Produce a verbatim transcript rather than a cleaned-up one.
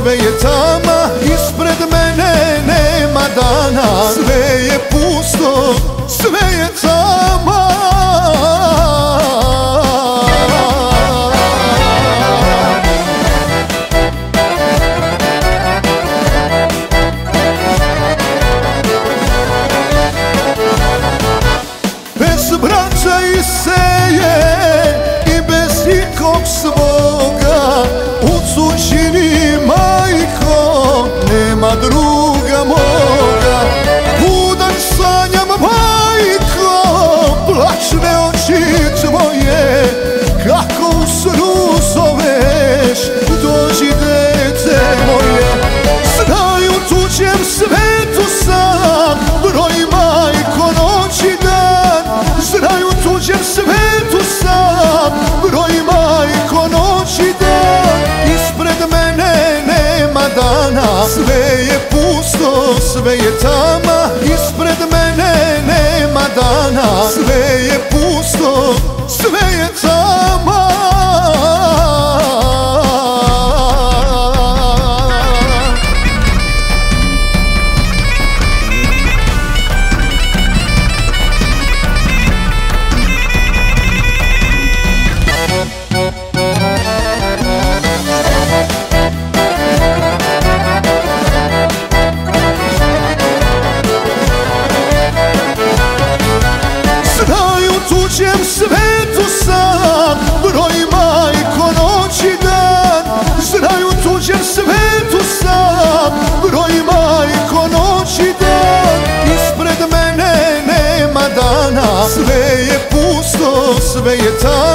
sve je tama, ispred mene nema dana. Sve je pusto, sve je tama. Bez braća i seje i bez nikog svoga, u tuđini majko nema druga moga. Budan sanjam majko, plačne oči tvoje, kako u snu zoveš, dođi dete moje. Znaj u tuđem svetu sam, broj majko noć i dan. Znaj u tuđem svetu sam, broj majko noć i dan. Ispred mene nema dana, sve je pusto, sve je tama. Ispred mene nema dana, sve je pusto, sve je tama. U tuđem svetu sam, broj majko noć i dan. Znaj u tuđem svetu sam, broj majko noć i dan. Ispred mene nema dana, sve je pusto, sve je tama.